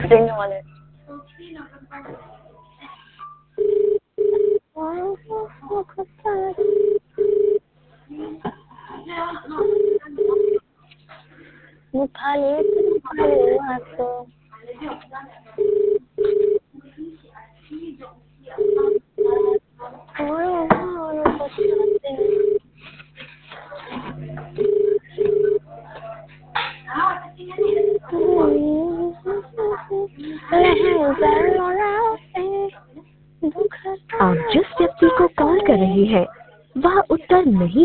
sitting on it. आप जिस व्यक्ति को कॉल कर रहे हैं वह उत्तर नहीं